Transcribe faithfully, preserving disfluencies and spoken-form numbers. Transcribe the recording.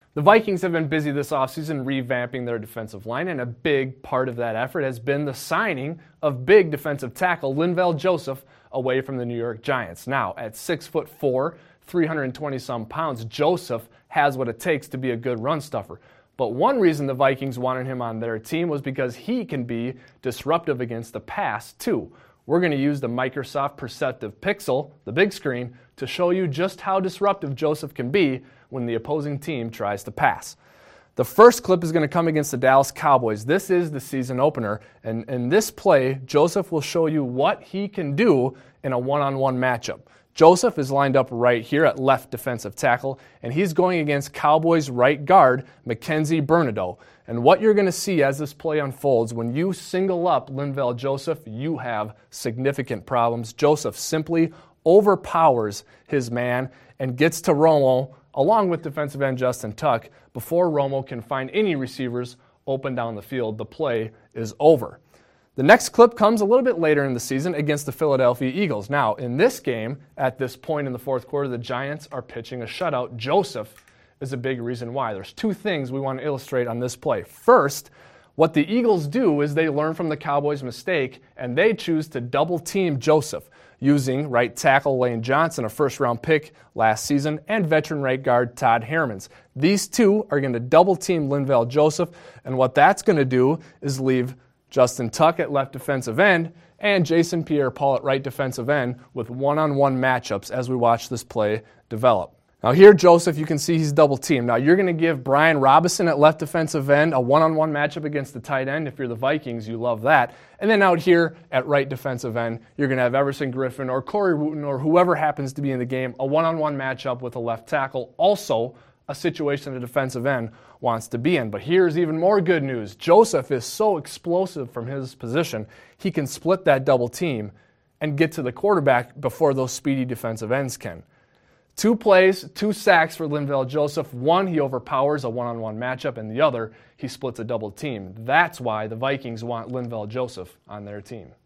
The Vikings have been busy this offseason revamping their defensive line, and a big part of that effort has been the signing of big defensive tackle Linval Joseph away from the New York Giants. Now, at six foot four, three hundred twenty some pounds, Joseph has what it takes to be a good run stuffer. But one reason the Vikings wanted him on their team was because he can be disruptive against the pass, too. We're going to use the Microsoft Perceptive Pixel, the big screen, to show you just how disruptive Joseph can be when the opposing team tries to pass. The first clip is going to come against the Dallas Cowboys. This is the season opener, and in this play, Joseph will show you what he can do in a one-on-one matchup. Joseph is lined up right here at left defensive tackle, and he's going against Cowboys right guard Mackenzie Bernadotte. And what you're going to see as this play unfolds, when you single up Linval Joseph, you have significant problems. Joseph simply overpowers his man and gets to Romo, along with defensive end Justin Tuck, before Romo can find any receivers open down the field. The play is over. The next clip comes a little bit later in the season against the Philadelphia Eagles. Now, in this game, at this point in the fourth quarter, the Giants are pitching a shutout. Joseph is a big reason why. There's two things we want to illustrate on this play. First, what the Eagles do is they learn from the Cowboys' mistake, and they choose to double-team Joseph, using right tackle Lane Johnson, a first-round pick last season, and veteran right guard Todd Hermans. These two are going to double-team Linval Joseph, and what that's going to do is leave Justin Tuck at left defensive end and Jason Pierre-Paul at right defensive end with one-on-one matchups as we watch this play develop. Now here, Joseph, you can see he's double-teamed. Now you're going to give Brian Robinson at left defensive end a one-on-one matchup against the tight end. If you're the Vikings, you love that. And then out here at right defensive end, you're going to have Everson Griffin or Corey Wooten or whoever happens to be in the game, a one-on-one matchup with a left tackle. Also, a situation the defensive end wants to be in. But here's even more good news. Joseph is so explosive from his position, he can split that double team and get to the quarterback before those speedy defensive ends can. Two plays, two sacks for Linval Joseph. One, he overpowers a one-on-one matchup, and the other, he splits a double team. That's why the Vikings want Linval Joseph on their team.